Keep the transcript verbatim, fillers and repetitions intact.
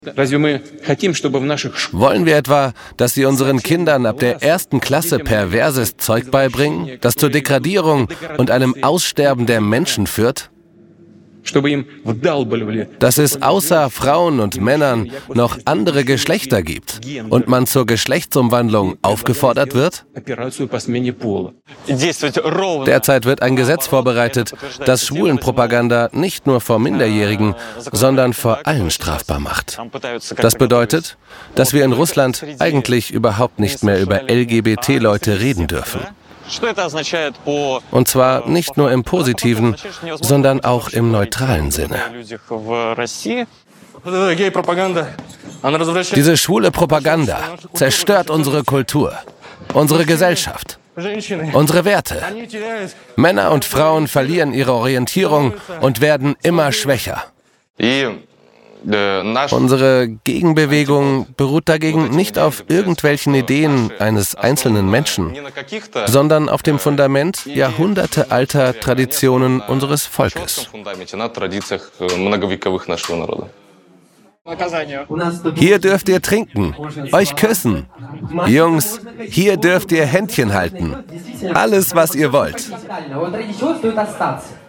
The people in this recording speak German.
Wollen wir etwa, dass sie unseren Kindern ab der ersten Klasse perverses Zeug beibringen, das zur Degradierung und einem Aussterben der Menschen führt? Dass es außer Frauen und Männern noch andere Geschlechter gibt und man zur Geschlechtsumwandlung aufgefordert wird? Derzeit wird ein Gesetz vorbereitet, das Schwulenpropaganda nicht nur vor Minderjährigen, sondern vor allen strafbar macht. Das bedeutet, dass wir in Russland eigentlich überhaupt nicht mehr über L G B T-Leute reden dürfen. Und zwar nicht nur im positiven, sondern auch im neutralen Sinne. Diese schwule Propaganda zerstört unsere Kultur, unsere Gesellschaft, unsere Werte. Männer und Frauen verlieren ihre Orientierung und werden immer schwächer. Unsere Gegenbewegung beruht dagegen nicht auf irgendwelchen Ideen eines einzelnen Menschen, sondern auf dem Fundament jahrhundertealter Traditionen unseres Volkes. Hier dürft ihr trinken, euch küssen. Jungs, hier dürft ihr Händchen halten. Alles, was ihr wollt.